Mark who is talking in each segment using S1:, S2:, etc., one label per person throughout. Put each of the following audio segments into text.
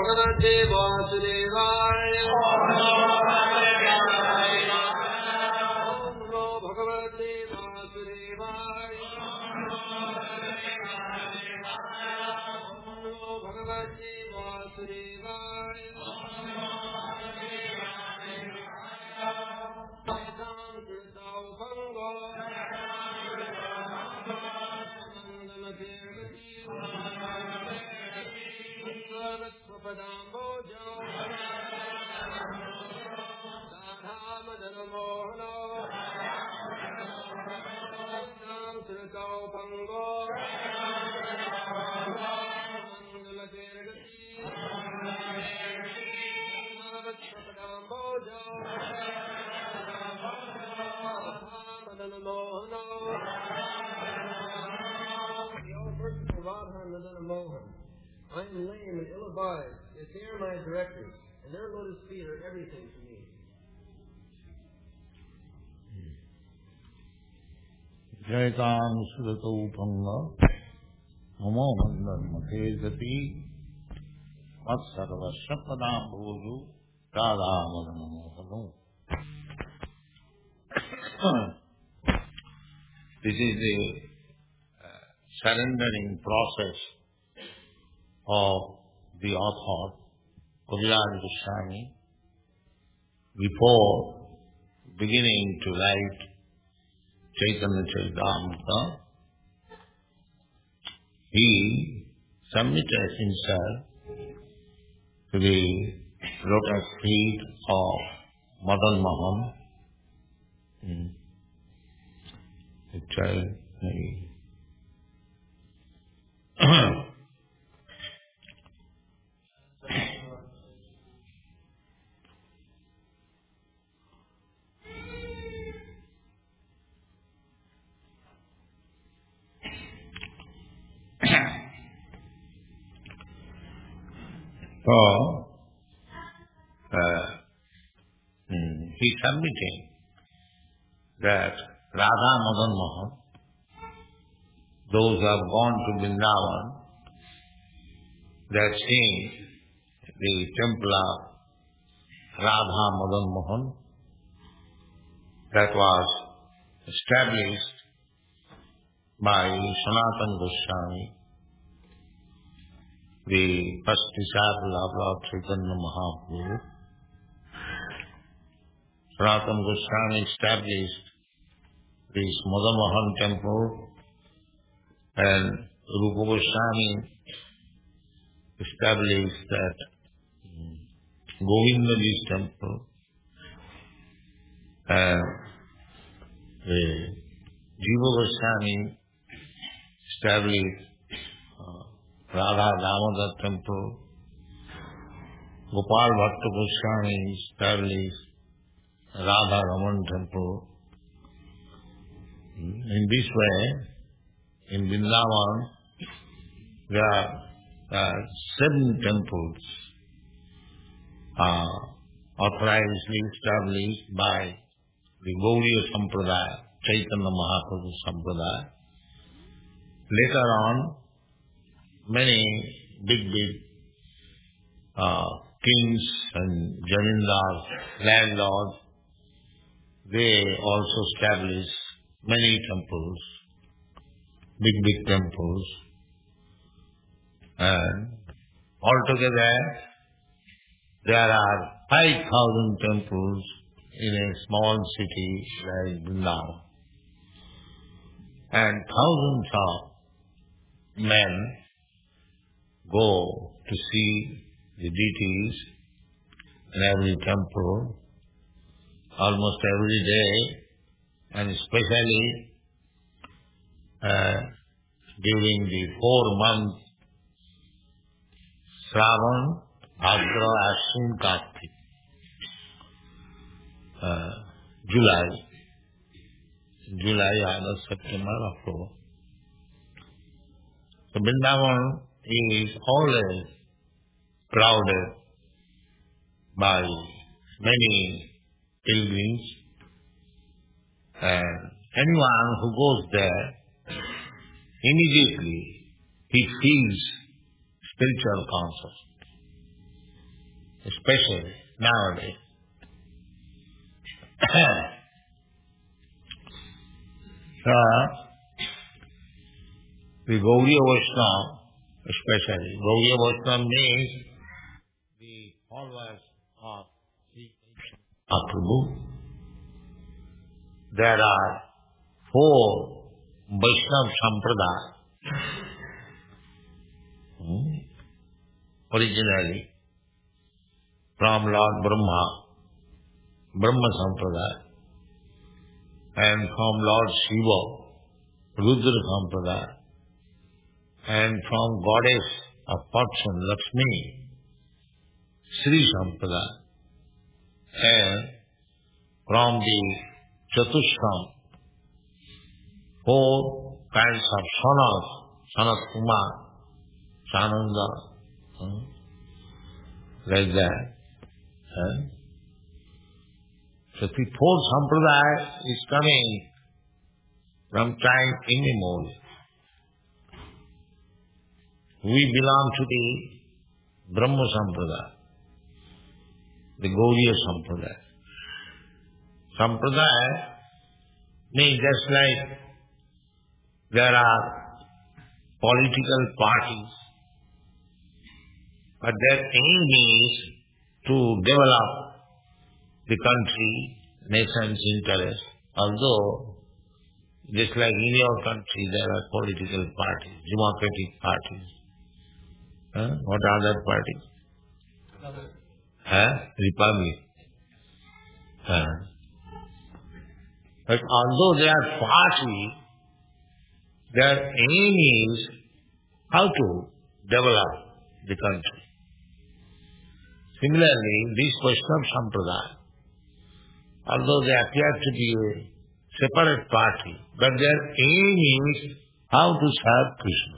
S1: Bhagavate Vasudevaya. Om Namo Bhagavate Vasudevaya. Om Namo Bhagavate Vasudevaya. I am lame and ill-advised, yet they are my directors, and their lotus feet are everything to me.
S2: Jaitam Sudhatopanga Namo Mandharmate Gati Matsarva Sapadam Bhoju Radha Madanamohano. This is the surrendering process of the author, Kaviraj Goswami, before beginning to write Chaitanya Charitamrita. He submitted himself to the lotus feet of Madan Mohan, the child. So, he submitted that Radha Madan Mohan, those who have gone to Vrindavan, they have seen the temple of Radha Madan Mohan that was established by Sanatana Goswami, the first disciple of Lord Chaitanya Mahaprabhu. Sanatana Goswami established this Madan Mohan temple, and Rupa Goswami established that Govindaji's temple, and the Jiva Goswami established Radha Damodar temple, Gopal Bhatta Goswami established Radha Raman temple. In this way, in Vrindavan, there are 7 temples authorizedly established by the Gauriya Sampradaya, Chaitanya Mahaprabhu Sampradaya. Later on, many big kings and jamindars, landlords, they also established many temples, big temples, and altogether there are 5,000 temples in a small city like Vrindavan, and thousands of men go to see the deities in every temple almost every day, and especially during the 4 months Shravan, Bhadra, Ashwin, Kartik, July, August, September, October. So Vrindavan is always crowded by many pilgrims, and anyone who goes there, immediately he feels spiritual consciousness. especially nowadays. The Gaudiya Vaishnava, especially, Gaudiya Vaishnava means the followers of Sri Mahaprabhu. There are 4 Vaishnava Sampradaya. Originally, from Lord Brahma, Brahma Sampradaya, and from Lord Shiva, Rudra Sampradaya, and from Goddess of Fortune, Lakshmi, Sri Sampradaya, and from the Chatushram, 4 kinds of Sanas, Sanat Kumar, Sananda, like that. So the 4 Sampradaya is coming from time immemorial. We belong to the Brahma Sampradaya, the Gaudiya Sampradaya. Sampradaya means just like there are political parties, but their aim is to develop the country, nation's interest. Although, just like in your country, there are political parties, democratic parties. What are other parties? Republic. But although they are parties, their aim is how to develop the country. Similarly, this Vaishnava Sampradaya, although they appear to be a separate party, but their aim is how to serve Krishna.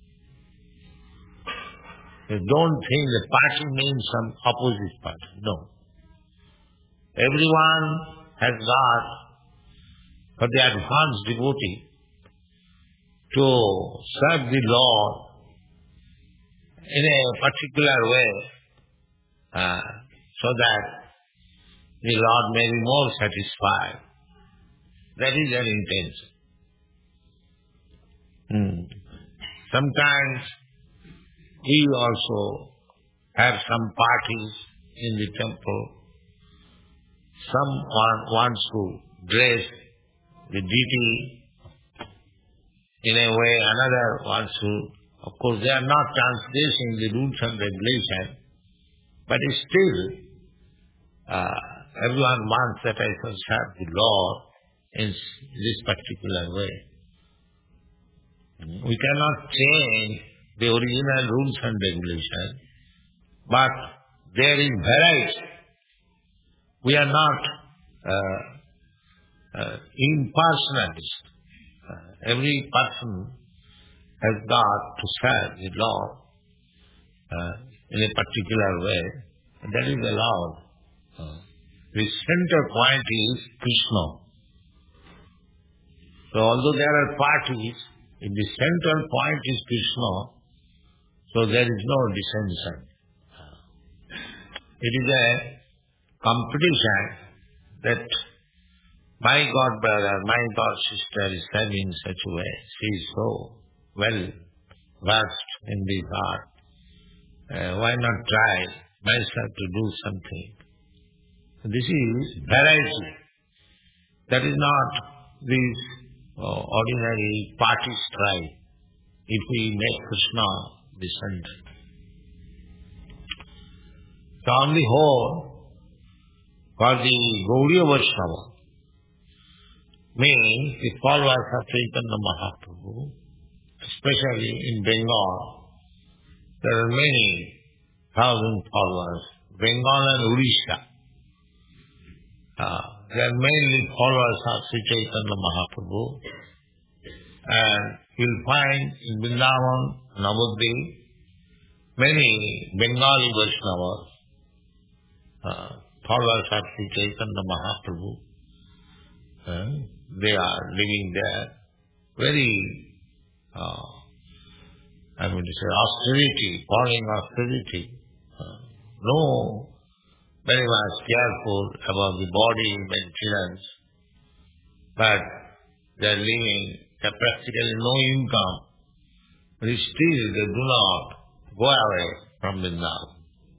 S2: You don't think the party means some opposite party. No. Everyone has got, for the advanced devotee, to serve the Lord in a particular way, so that the Lord may be more satisfied. That is their intention. Sometimes we also have some parties in the temple. Someone wants to dress the deity in a way, another wants to. Of course, they are not transgressing the rules and regulations, but still, everyone wants that I shall serve the Lord in this particular way. We cannot change the original rules and regulations, but there is variety. We are not impersonalists. Every person has got to serve the Lord in a particular way, and that is allowed. The center point is Krishna. So although there are parties, if the central point is Krishna, so there is no dissension. It is a competition that my God brother, my God sister is serving in such a way. She is so well versed in this art. Why not try myself to do something? This is variety. That is not this ordinary party strife. If we make Krishna the center. So on the whole, for the Gaudiya Vaishnava, means the followers of Chaitanya Mahaprabhu, especially in Bengal, there are many thousand followers, Bengal and Odisha. They are mainly followers of Sri Chaitanya Mahaprabhu. And you'll find in Vrindavan, Navadvip, many Bengali Vaishnavas, followers of Sri Chaitanya Mahaprabhu. They are living there very, austerity, following austerity. No very much careful about the body maintenance, but they are living, they have practically no income, but still they do not go away from Vrindavan.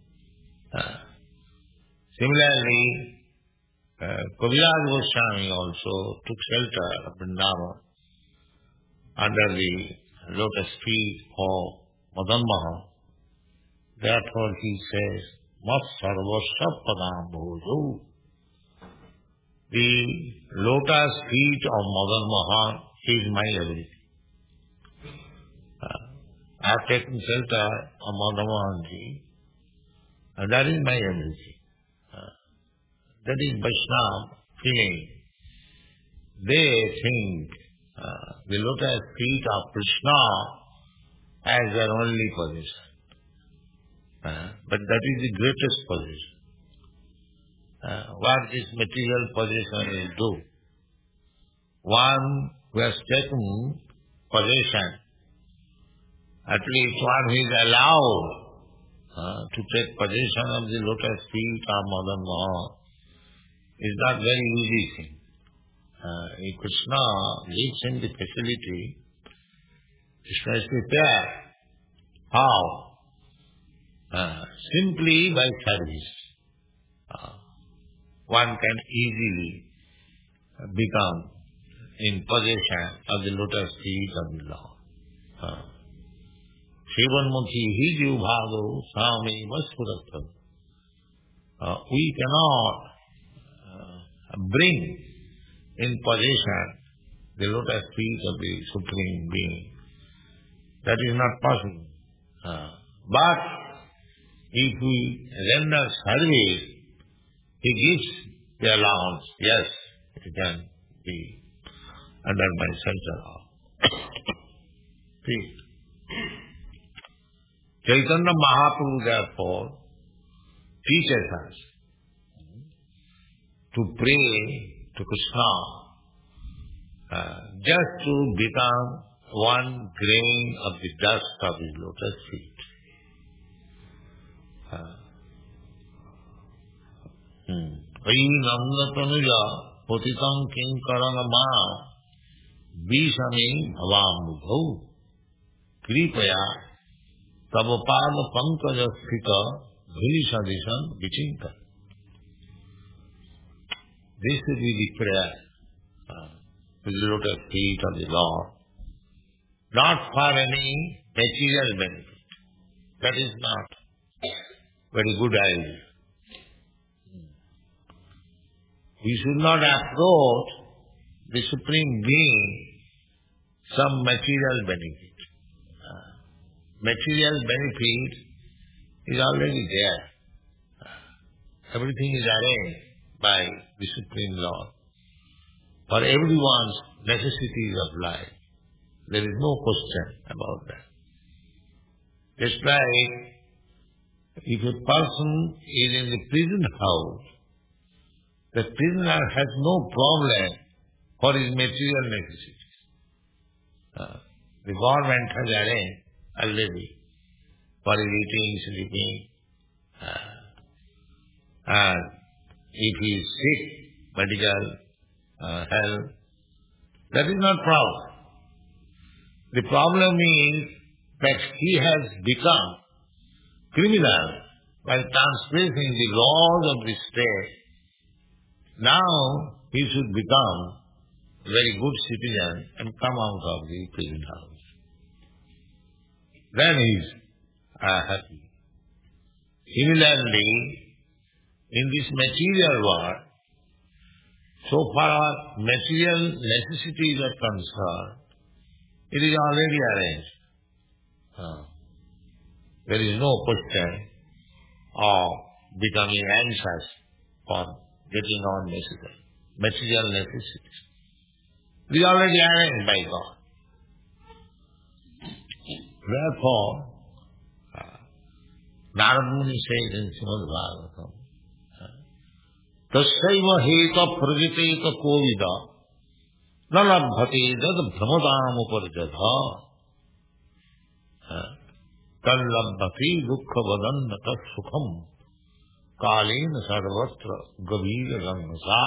S2: Similarly, Kaviraj Goswami also took shelter of Vrindavan under the lotus feet of Madan Mohan. Therefore he says, Mat sarvasya padam bhojo. The lotus feet of Madan Mohan is my everything. I have taken shelter of Madan Mohanji, and that is my everything. That is Vaishnava feeling. They think the lotus feet of Krishna as their only position. But that is the greatest position. What this material position will do? One who has taken possession, at least one who is allowed to take possession of the lotus feet of Madan Mohan, is not very easy thing. If Krishna gives him the facility, Krishna is prepared. How? Simply by service. One can easily become in possession of the lotus feet of the Lord. Shivanmukhi hi jivbhado sami vaspurattam. We cannot bring in possession the lotus feet of the Supreme Being. That is not possible. But if we render service, he gives the allowance. Yes, you can be under my shelter. See, Chaitanya Mahaprabhu therefore teaches us to pray to Krishna just to become one grain of the dust of his lotus feet. Ayi namnatanuja potitam kinkaranama vishami bhavamubhau kripaya tavapada pankaja sthita dhunisadishan vichinta. This will be the prayer to the lotus feet of the Lord. Not for any material benefit. That is not very good idea. We should not approach the Supreme Being some material benefit. Material benefit is already there. Everything is arranged by the Supreme Lord for everyone's necessities of life. There is no question about that. Just like if a person is in the prison house, the prisoner has no problem for his material necessities. The government has arranged already for his eating, sleeping, and if he is sick, medical health, that is not problem. The problem is that he has become criminal by transgressing the laws of the state. Now he should become a very good citizen and come out of the prison house. Then he is happy. Similarly, in this material world, so far material necessities are concerned, it is already arranged. There is no question of becoming anxious for getting on material necessities. It is already arranged by God. Therefore, Narad Muni says in Srimad Bhagavatam, Tasyaiva heta prajiteta kovida na labhate jad brahmadam uparjadha tal labhati dukkha vadannata sukham Kalin Sarvatra Gavira Gangasa.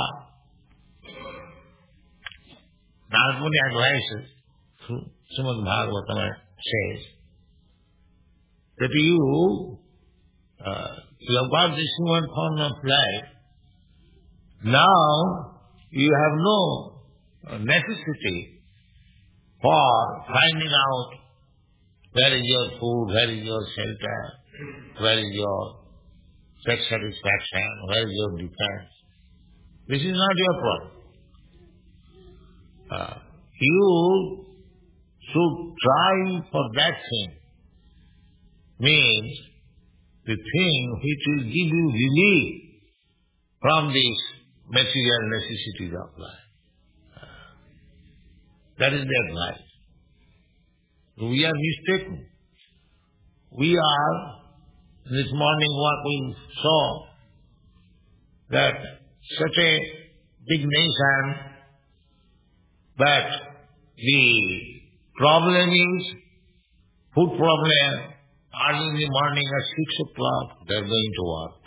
S2: Narad-Muni advises through Srimad Bhagavatam says that you have got this human form of life. Now you have no necessity for finding out where is your food, where is your shelter, where is your sex satisfaction, where is your defense. This is not your problem. You should try for that thing. Means the thing which will give you relief from these material necessities of life. That is the advice. We are mistaken. We are, this morning what we saw, that such a big nation, but the problem is food problem. Early in the morning at 6 o'clock, they are going to work.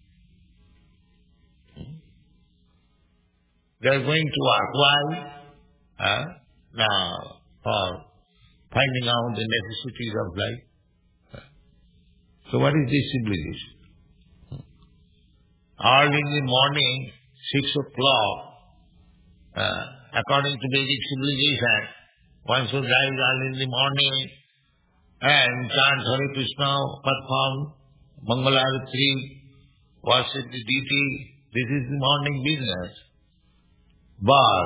S2: They are going to work. Why? Now, for finding out the necessities of life. So what is this civilization? Early in the morning, 6 o'clock, according to Vedic civilization, one should rise early in the morning and chant Hare Krishna, perform Mangalarati, worship the deity. This is the morning business. But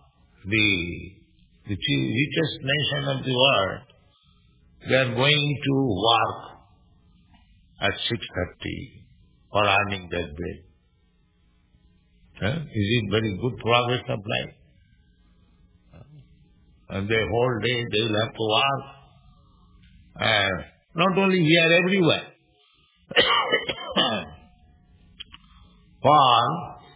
S2: the richest nation of the world, they are going to work at 6:30 for earning their bread. Is it very good progress of life? And the whole day they will have to work. Not only here, everywhere. For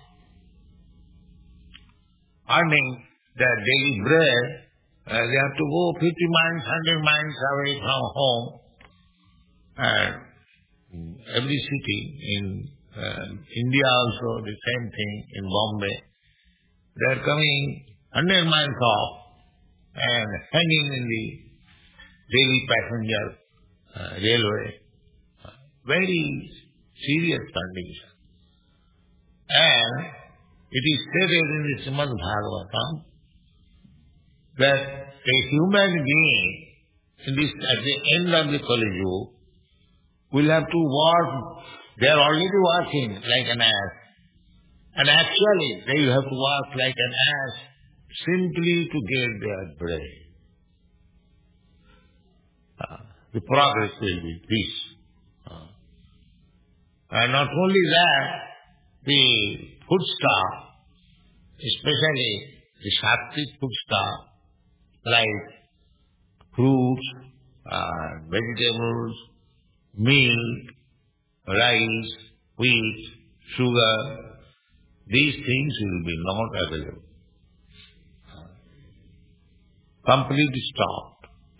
S2: earning their daily bread, they have to go 50 miles, 100 miles away from home. And every city, in India also the same thing, in Bombay, they are coming 100 miles off and hanging in the daily passenger railway. Very serious condition. And it is stated in the Srimad Bhagavatam that a human being at the end of the Kali Yuga will have to work. They are already working like an ass. And actually they will have to work like an ass simply to get their bread. The progress will be this. And not only that, the foodstuff, especially the sattvic foodstuff, like fruits, vegetables, milk, rice, wheat, sugar, these things will be not available. Completely stopped.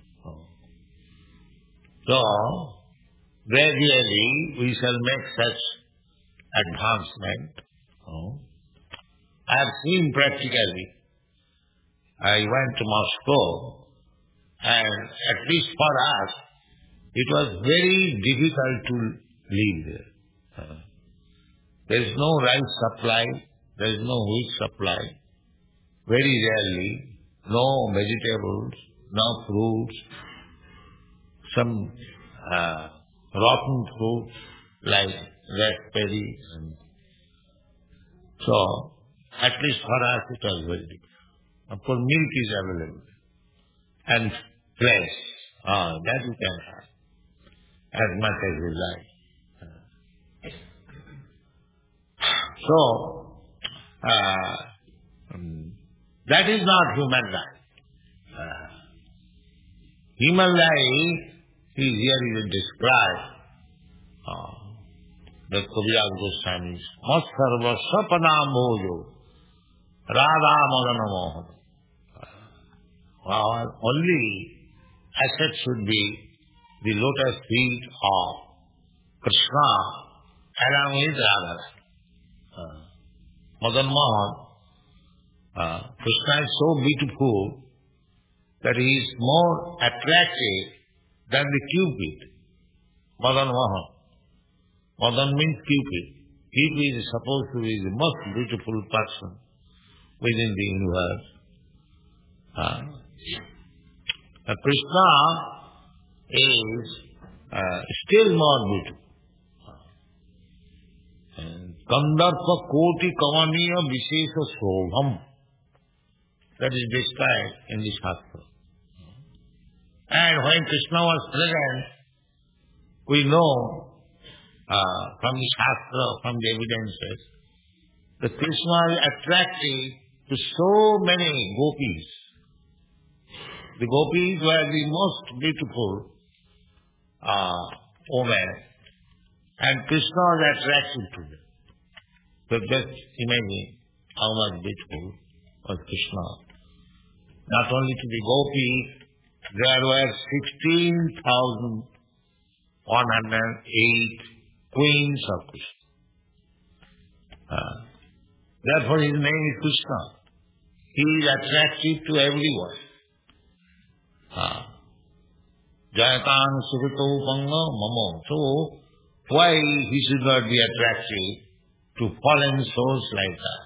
S2: So, gradually we shall make such advancement. I have seen practically. I went to Moscow, and at least for us, it was very difficult to live there. There is no rice supply, there is no wheat supply. Very rarely, no vegetables, no fruits, some rotten fruits like raspberry. So, at least for us it was very difficult. Of course, milk is available. And flesh, that you can have as much as you like. So, that is not human life. Human life is here described. The Kaviraj Goswami's Masarva Sapanam Bhojo Radha Madana Mohan. Our only asset should be the lotus feet of Krishna along with Radha. Madan Mohan, Krishna is so beautiful that he is more attractive than the Cupid. Madan Mohan. Madan means Cupid. Cupid is supposed to be the most beautiful person within the universe. Krishna is still more beautiful. Kandarpa koti kavaniya vishesha sobham. That is described in this Shastra. And when Krishna was present, we know from the Shastra, from the evidences, that Krishna is attractive to so many gopis. The gopis were the most beautiful women, and Krishna was attractive to them. So just imagine how much beautiful was Krishna. Not only to the gopis, there were 16,108 queens of Krishna. Therefore his name is Krishna. He is attractive to everyone. Jayatan Sukito Panga Mamo. So why he should not be attractive to fallen souls like us?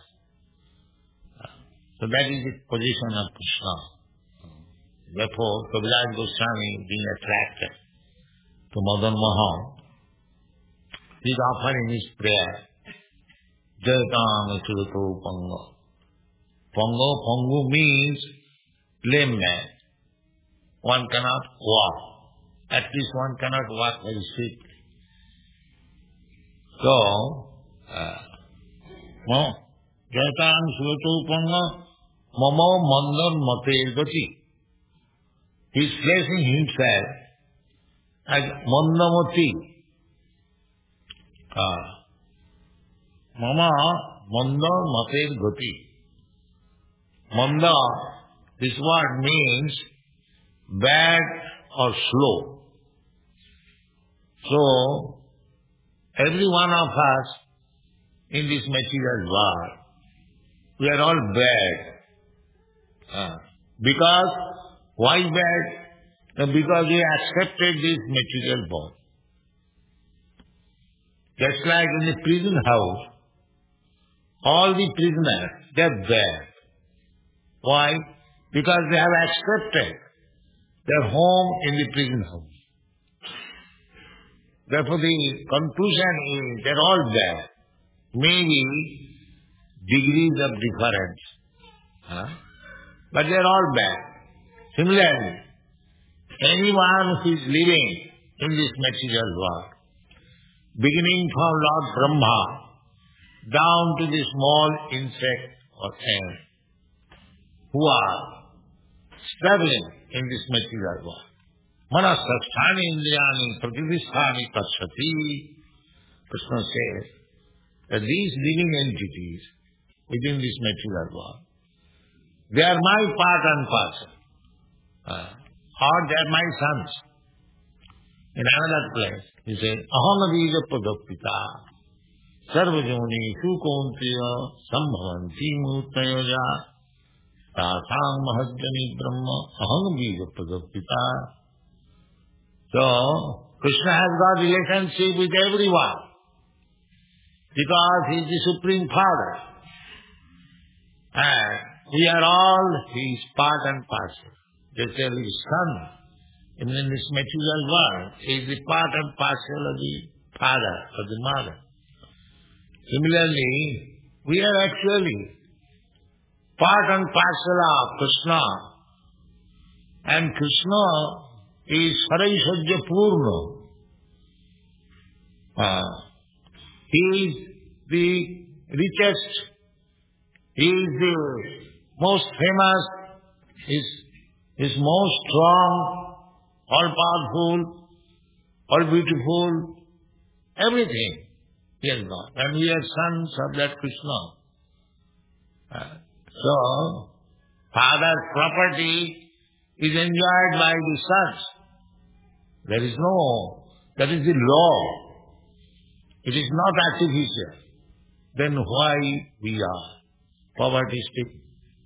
S2: So that is the position of Krishna. Therefore, Kaviraj Goswami being attracted to Madan Mohan, he is offering his prayer, Jayatang Surato Pango. Pango means lame man. One cannot walk. At least one cannot walk very swiftly. So, Jayatang Surato Pango, Mamo Mandan Mate Gati. He is placing himself as Mandamati. Mama Manda Mater Gati. Manda, this word means bad or slow. So, every one of us in this material world, we are all bad. Because, why bad? Because we accepted this material body. Just like in the prison house, all the prisoners, they are bad. Why? Because they have accepted their home in the prison house. Therefore the conclusion is they are all bad. Maybe degrees of difference. But they are all bad. Similarly, anyone who is living in this material world, beginning from Lord Brahma down to the small insect or ant, who are struggling in this material world. Manasasthani indriyani pratibhisthani tasati. Krishna says that these living entities within this material world, they are my part and parcel. Or they are my sons. In another place, he says, Aham bija padapita sarvajoni sukontiya sambhavanti mutnayoja tasang mahajjani brahma aham bija padapita. So, Krishna has got relationship with everyone because he is the Supreme Father. And we are all his part and parcel. Just as his son, in this material world, is the part and parcel of the father, of the mother. Similarly, we are actually part and parcel of Krishna. And Krishna is Saraisajya Purna. He is the richest, he is the most famous, he is most strong, all-powerful, all-beautiful, everything he has got. And we are sons of that Krishna. So, father's property is enjoyed by the sons. That is the law. it is not artificial, then why we are poverty stricken?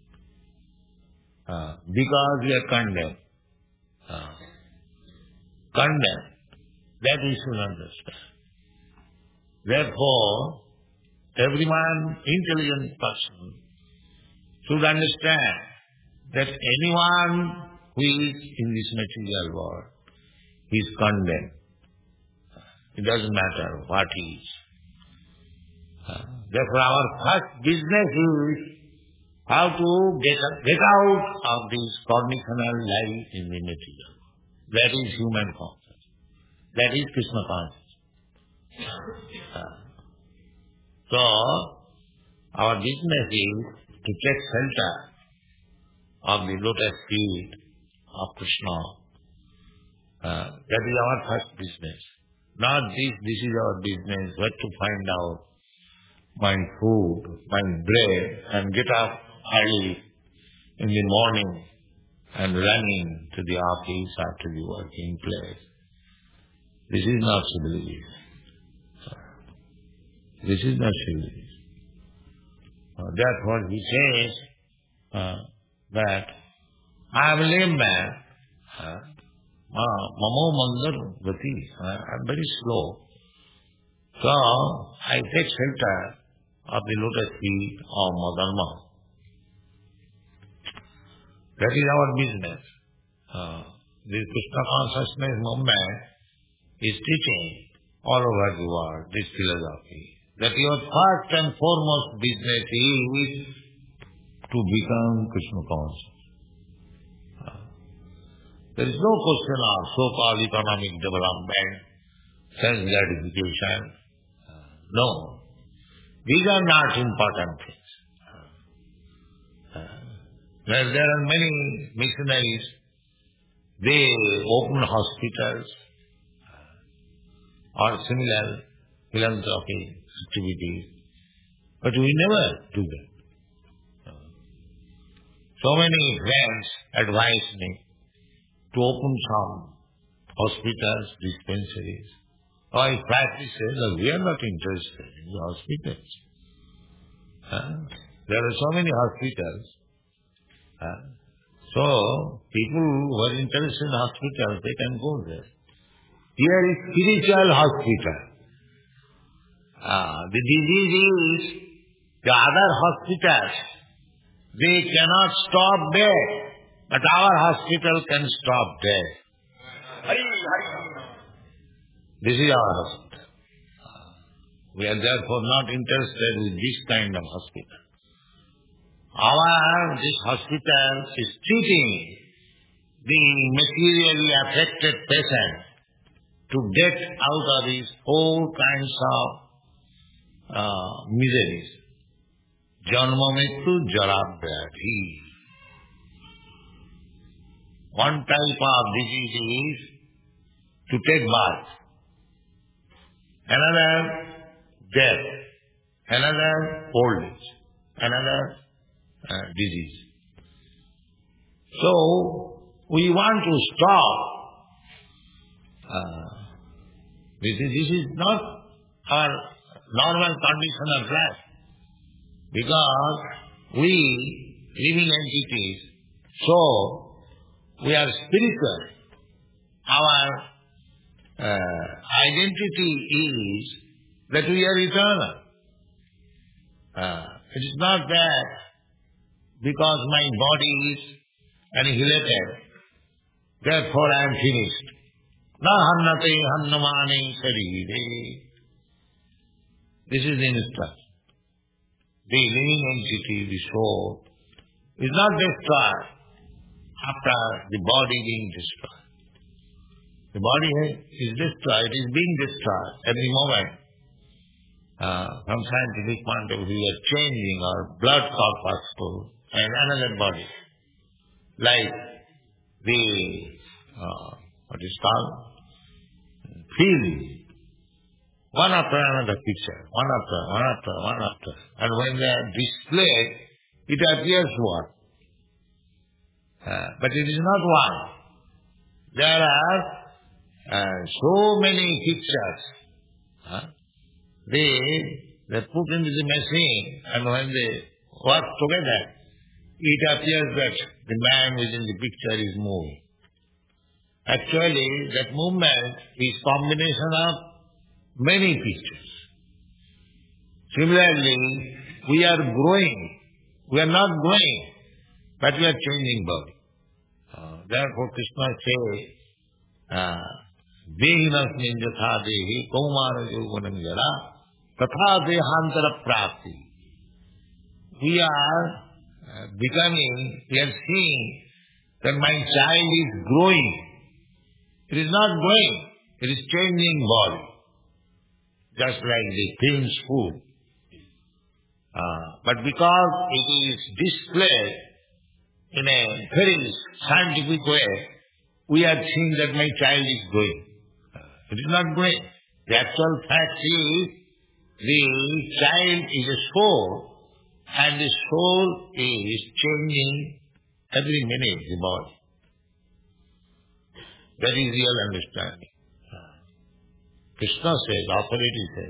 S2: Because we are condemned. Condemned. That we should understand. Therefore, everyone, intelligent person, should understand that anyone who is in this material world is condemned. It doesn't matter what he is. Therefore, our first business is how to get out of this conditional life in the material. That is human consciousness. That is Krishna consciousness. So, our business is to take shelter of the lotus feet of Krishna. That is our first business. Not this is our business, where to find out my food, my bread, and get up early in the morning and running to the office or to the working place. This is not civilization. This is not civilization. Therefore he says that I am a lame man. Mamo mandar gati. I am very slow. So I take shelter of the lotus feet of Madharma. That is our business. The Krishna consciousness movement is teaching all over the world this philosophy. That your first and foremost business is to become Krishna conscious. There is no question of so-called economic development, sense gratification. No. These are not important things. There are many missionaries, they open hospitals or similar philanthropic activities, but we never do that. So many friends advise me to open some hospitals, dispensaries. I flatly say that we are not interested in the hospitals. There are so many hospitals. So people who are interested in hospitals, they can go there. Here is spiritual hospital. The disease is the other hospitals. They cannot stop death, but our hospital can stop death. This is our hospital. We are therefore not interested with this kind of hospital. This hospital is treating the materially affected patient to get out of these all kinds of miseries. Janma mrityu jara vyadhi. One type of disease is to take birth. Another, death. Another, old age. Another, disease. So, we want to stop. This is not our normal condition of life. Because we, living entities, so we are spiritual. Our identity is that we are eternal. It is not that because my body is annihilated, therefore I am finished. Na hannate hannamane sharire. This is the instruction. The living entity, the soul, is not destroyed after the body being destroyed. The body is destroyed, it is being destroyed every moment. From scientific point of view, we are changing our blood corpuscle and another body. Like the, what is called? Field. One after another picture. One after. And when they are displayed, it appears one. But it is not one. There are so many pictures. they put into the machine, and when they work together, it appears that the man within the picture is moving. Actually, that movement is combination of many pictures. Similarly, we are growing. We are not growing, but we are changing body. Therefore, Krishna says, Dehinasmin yatha dehi kaumara yauvanam yara tatha dehantara prapti. We are becoming, we are seeing that my child is growing. It is not growing, it is changing body. Just like the thin's food. But because it is displayed in a very scientific way, we are seeing that my child is growing. It is not growing. The actual fact is, the child is a soul, and the soul is changing every minute the body. That is real understanding. Krishna says, authority says,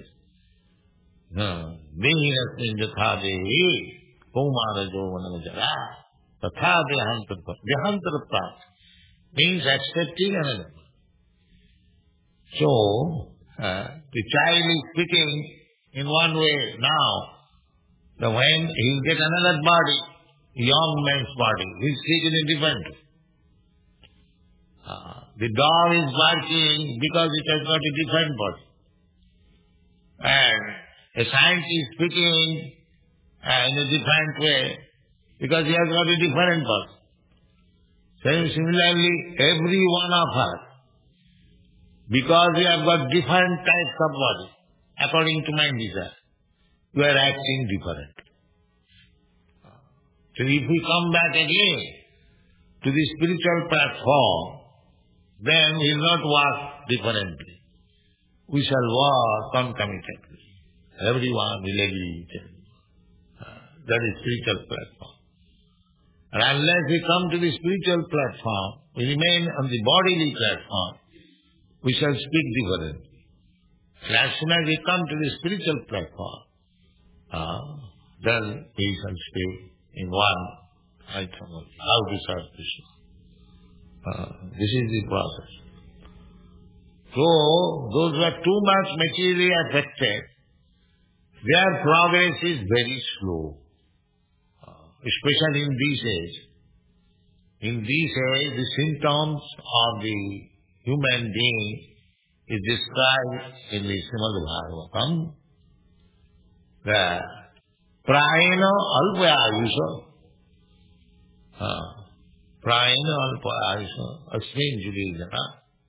S2: Dehinasmin yatha dehi kaumara yauvanam jara tatha dehantara prapti. Means accepting another. So, the child is speaking in one way now. Then when he will get another body, young man's body, he will speak in a different way. The dog is barking because it has got a different body. And a scientist is speaking in a different way because he has got a different body. Similarly, every one of us, because we have got different types of body, according to my desire, we are acting different. So if we come back again to the spiritual platform, then we will not walk differently. We shall walk concomitantly. Everyone will agree. That is spiritual platform. And unless we come to the spiritual platform, we remain on the bodily platform, we shall speak differently. And as soon as we come to the spiritual platform, then we shall speak in one item of how to serve Krishna. This is the process. So, those who are too much materially affected, their progress is very slow. Especially in this age. In this age, the symptoms of the human being is described in the Srimad Bhagavatam. The prayena alpa ayusha, prayena alpa ayusha, asmin judijana,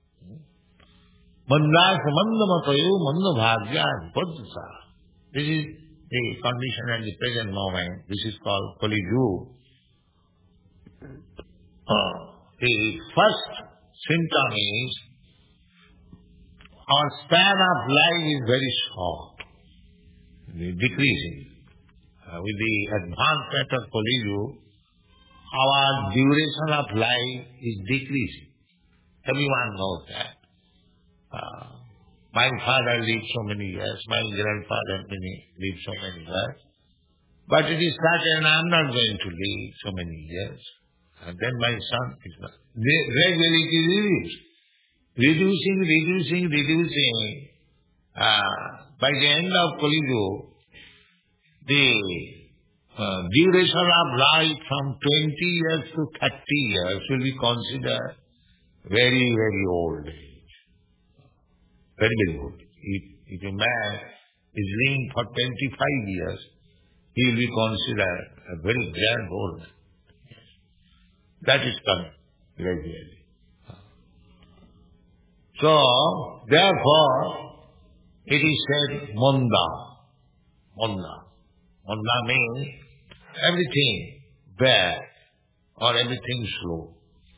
S2: mandasa mandamatayo mandabhagya padsa. This is the condition at the present moment. This is called Kali Yuga. The first symptom is our span of life is very short, decreasing. With the advancement of Kali Yuga, our duration of life is decreasing. Everyone knows that. My father lived so many years, my grandfather lived so many years. But it is certain I am not going to live so many years. And then my son is not. Gradually it is reducing. By the end of Kali Yuga, the duration of life from 20 years to 30 years will be considered very, very old age. Very, very old. If a man is living for 25 years, he will be considered a very grand old man. That is coming gradually. So, therefore, it is said manda. Manda means everything bad or everything slow.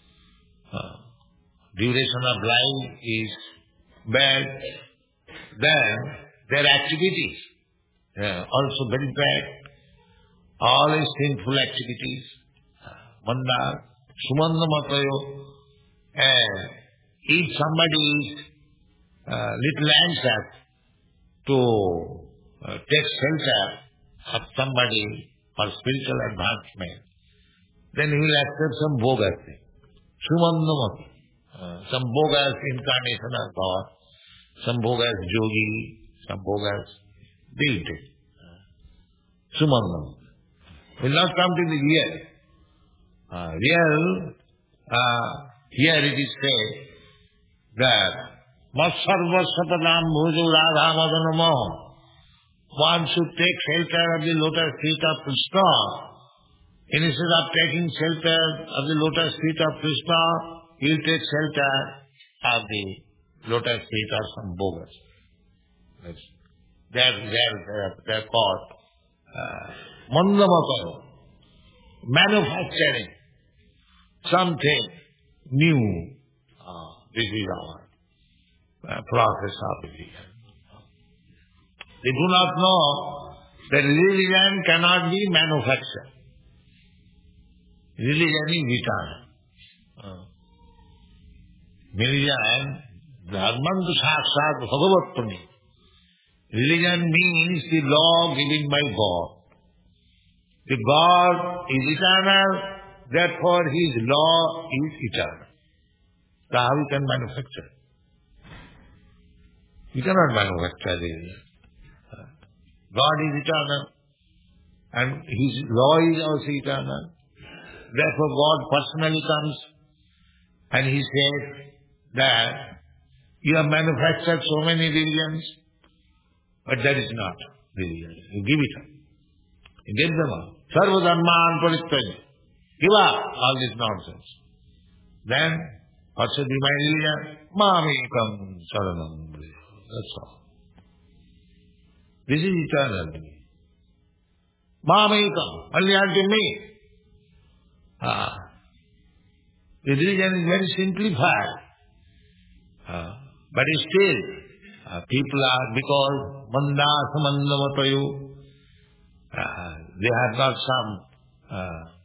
S2: Duration of life is bad. Then their activities also very bad. All sinful activities. Manda, sumanda matayo. And if somebody is little anxious to take shelter of somebody for spiritual advancement, then he will accept some bogus thing. Sumandamati. Some bogus incarnation of God, some bogus yogi, some bogus deity. Sumandamati. Will not come to the real. Here it is said that Matsarva Sapadam Bhuju Radha Madanamo. One should take shelter of the lotus feet of Krishna. Instead of taking shelter of the lotus feet of Krishna, he will take shelter of the lotus feet of some bogus. They're called Mandamata, manufacturing something new. This is our process of religion. They do not know that religion cannot be manufactured. Religion is eternal. Religion, dharmantu sakshat bhagavatpani. Religion means the law given by God. The God is eternal, therefore His law is eternal. So how we can manufacture? We cannot manufacture religion. God is eternal and His law is also eternal. Therefore God personally comes and He says that you have manufactured so many religions, but that is not religion. You give it up. You give them up. Sarva dharman parityaja. Give up all this nonsense. Then, what should be my religion? Mamekam saranam. That's all. This is eternal. Mamekam, only unto me. The religion is very simplified. But still, people are, because manda samandamatayu, they have got some,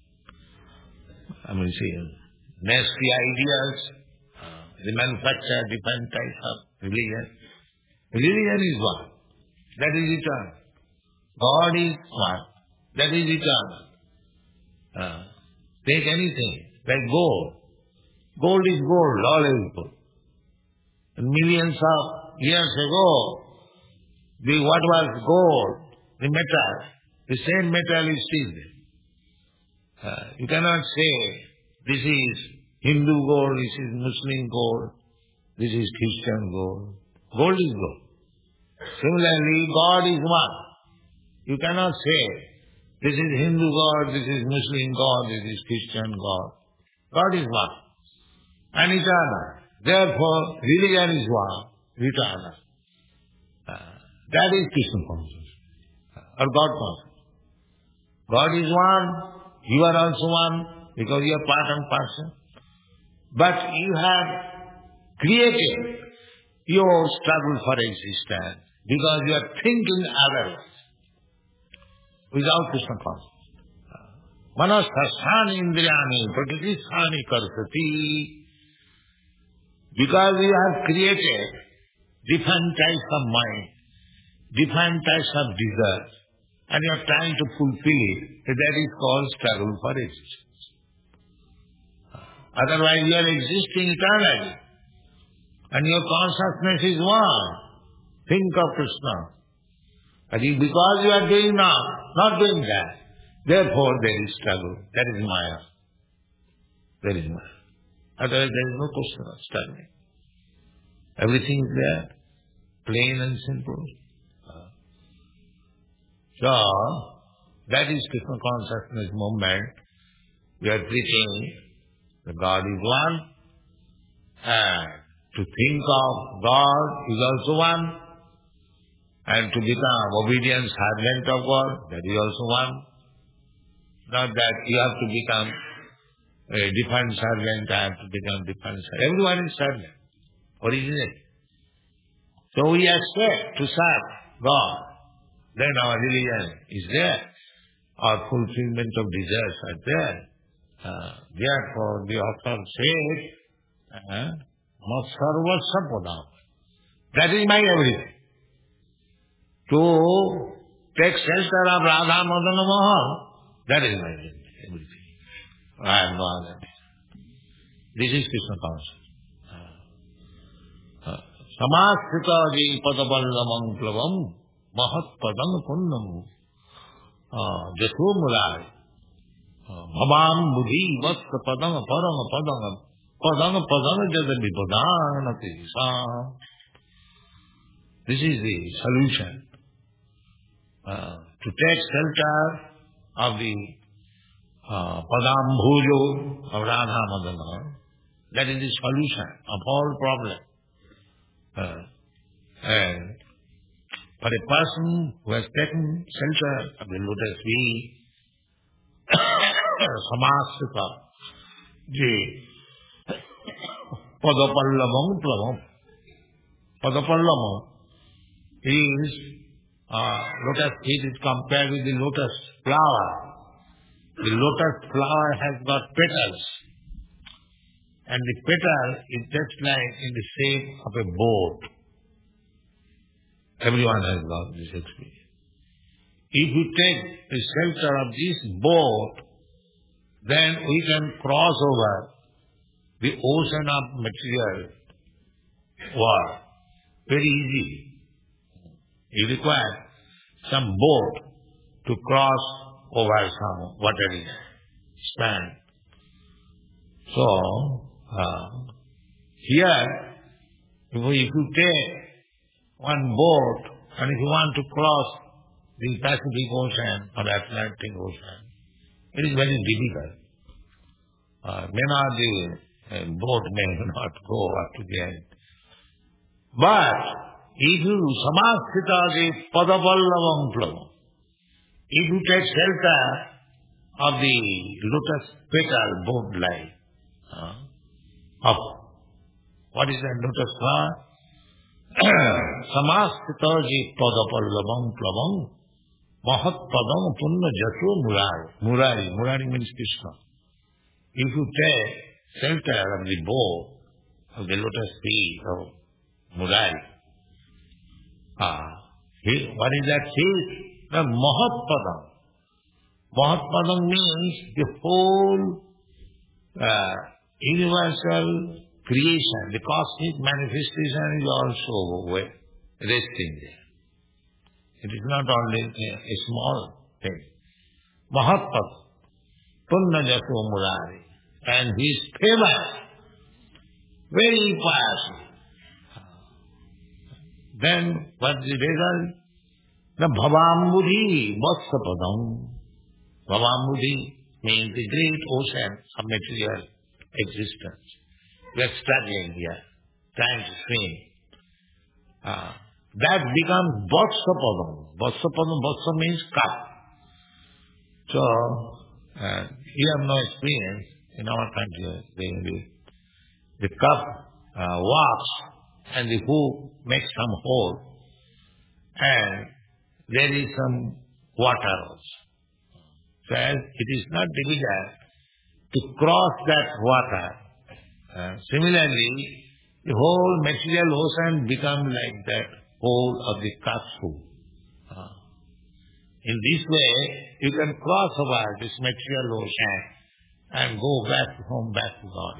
S2: nasty ideas. They manufacture different types of religion. Religion is one. That is eternal. God is one. That is eternal. Take anything, like gold. Gold is gold, always gold. And millions of years ago, what was gold, the metal, the same metal is still there. You cannot say, this is Hindu gold, this is Muslim gold, this is Christian gold. Gold is gold. Similarly, God is one. You cannot say, this is Hindu God, this is Muslim God, this is Christian God. God is one and eternal. Therefore, religion is one, eternal. That is Krishna consciousness or God consciousness. God is one, you are also one because you are part and parcel. But you have created your struggle for existence because you are thinking otherwise without Krishna consciousness. Manasthasthani indriyani prakritisthani karsati. Because you have created different types of mind, different types of desires, and you are trying to fulfill it, that is called struggle for existence. Otherwise you are existing eternally, and your consciousness is one. Think of Krishna. But because you are doing not doing that, therefore there is struggle. That is Maya. There is Maya. Otherwise there is no question of struggling. Everything is there, plain and simple. So, that is Krishna consciousness movement. We are preaching that God is one, and to think of God is also one, and to become obedient servant of God, that is also one. Not that you have to become a different servant, I have to become different servant. Everyone is servant, originally. So we accept to serve God. Then our religion is there. Our fulfillment of desires are there. Therefore, the author said, Matsarva Sapadam. That is my everything. to take shelter of Radha Madana Mohan. That is my everything. I have no other. This is Krishna consciousness. Samasthita ji padaballamam plavam mahat padam punnam jaso murari bhavam buddhi vasta padam jadabi padanati sa. This is the solution. To take shelter of the padambhujo of Radha Madana, that is the solution of all problems. And for a person who has taken shelter of the lotus feet, samasthita ji padapallamam plavam. Padapallamam is lotus feet is compared with the lotus flower. The lotus flower has got petals. And the petal is just like in the shape of a boat. Everyone has got this experience. If you take the shelter of this boat, then we can cross over the ocean of material world very easily. You require some boat to cross over some watery span. So, here, if you take one boat and if you want to cross the Pacific Ocean or the Atlantic Ocean, it is very difficult. The boat may not go up to the end. But if you samasthita padapallavam plavam, if you take shelter of the lotus petal boat-like, of what is that lotus flower? Samasthita padapallavam plavam mahat padam punna jaso murari. Murari means Krishna. If you take shelter of the bow of the lotus feet of Murari, what is that feet? The Mahatpadam. Mahatpadam means the whole universal creation, the cosmic manifestation is also resting there. It is not only a small thing. Mahatpadam, Punna Jaso Murari. And he is famous, very pious. Then what is the result? The Bhavambudhi Vatsapadam. Bhavambudhi means the great ocean of material existence. We are struggling here, trying to swim. That becomes Vatsapadam. Vatsa means cup. So, you have no experience. In our country, the cup walks and the hook makes some hole and there is some water also. So it is not difficult to cross that water. Similarly, the whole material ocean becomes like that hole of the cup's hook. In this way, you can cross over this material ocean and go back home, back to God.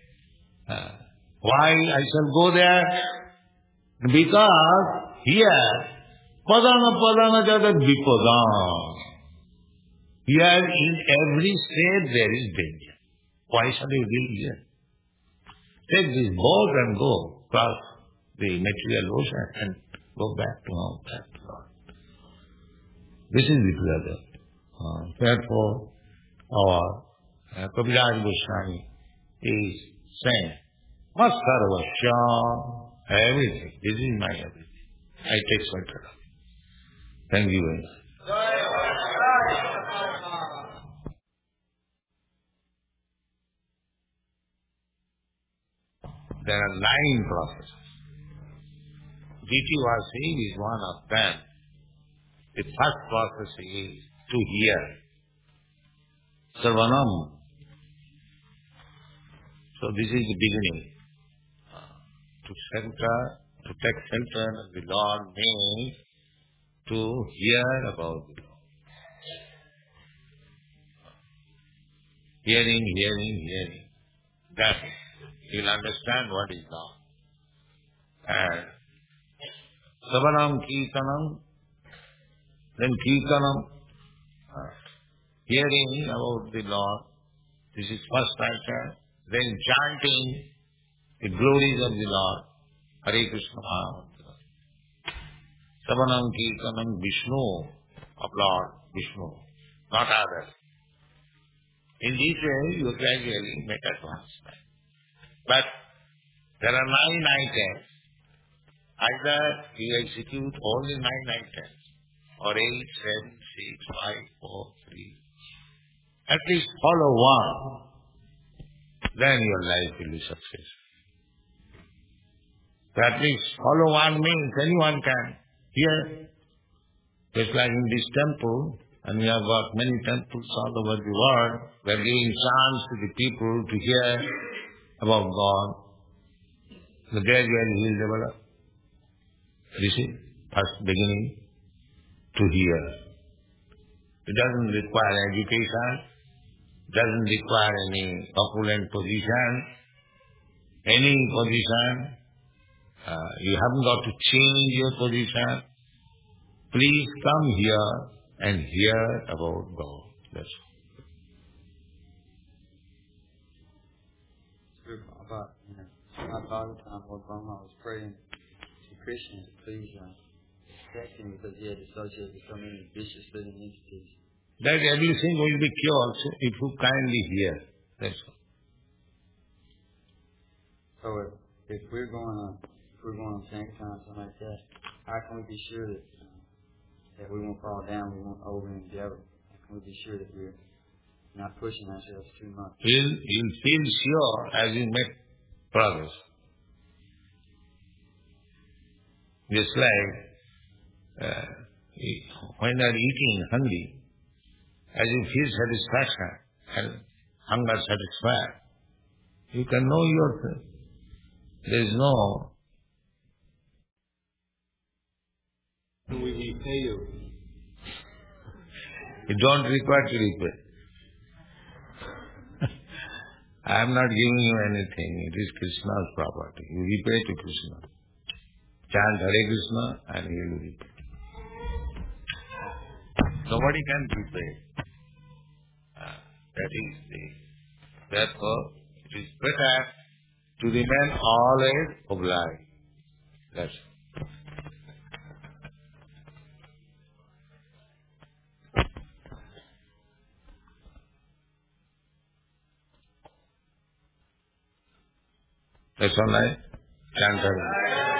S2: Why I shall go there? Because here, padana jada vipadam. Here in every state there is danger. Why shall you be here? Take this boat and go cross the material ocean and go back to home, back to God. This is the brother. Therefore, our Kaviraj Goswami is saying, Masarvasya, everything. This is my everything. I take shelter of it. Thank you very much. There are 9 processes. Ditivasi is one of them. The first process is to hear. Sarvanam. So this is the beginning. To take shelter of the Lord means to hear about the Lord. Hearing. Then he'll understand what is Lord. And Savanam Kirtanam, then Kirtanam, hearing about the Lord. This is first item. Then chanting the glories of the Lord. Hare Krishna Mahamantra. Savanam Kirtanam Vishnu, of Lord Vishnu, not others. In this way, you gradually make advancement. But there are 9 items. Either you execute only 9 items, or 8, 7, 6, 5, 4, 3. At least follow one. Then your life will be successful. So at least follow one means anyone can hear. Just like in this temple, and we have got many temples all over the world, we are giving chance to the people to hear about God. So gradually he will develop. You see, first beginning to hear. It doesn't require education, doesn't require any opulent position, any position. You haven't got to change your position. Please come here and hear about God. That's all.
S3: True, about, my father time Obama was praying to Krishna to please protect him because he had associated with so many vicious living entities.
S2: That everything will be cured if you kindly hear. That's all.
S3: So if we're going on Sankirtan, something like that, how can we be sure that we won't fall down, we won't over endeavor? How can we be sure that we're not pushing ourselves too much?
S2: You'll feel sure as you make progress. Just like when you are eating hungry, as you feel satisfaction and hunger satisfied, you can know yourself. There is no...
S3: Can we repay you?
S2: You don't require to repay. I am not giving you anything. It is Krishna's property. You repay to Krishna. Chant Hare Krishna and he will repay. Nobody can repay. That is the... Therefore, it is better to remain always obliged. That's all. That's all right. Chant Hare.